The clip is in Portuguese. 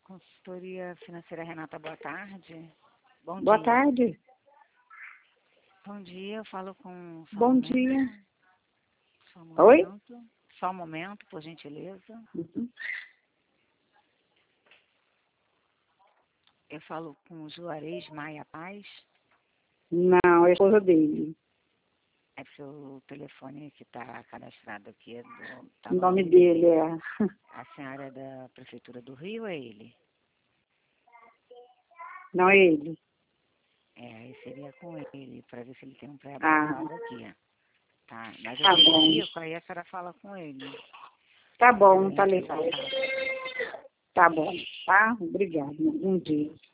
Consultoria Financeira Renata, boa tarde. Boa tarde. Bom dia, eu falo com... Bom dia. Só um Oi? momento. Só um momento, por gentileza. Uhum. Eu falo com o Juarez Maia Paz. Não, é a esposa dele. É seu telefone que está cadastrado aqui. O nome dele é... A senhora é da Prefeitura do Rio, é ele? Não é ele. Aí seria com ele, para ver se ele tem um Ah, pré-avançado aqui. Tá, mas eu tá bom. verifico, aí a senhora fala com ele. Tá bom, tá Entre em legal. contato. Tá bom, tá? Obrigada. Bom dia.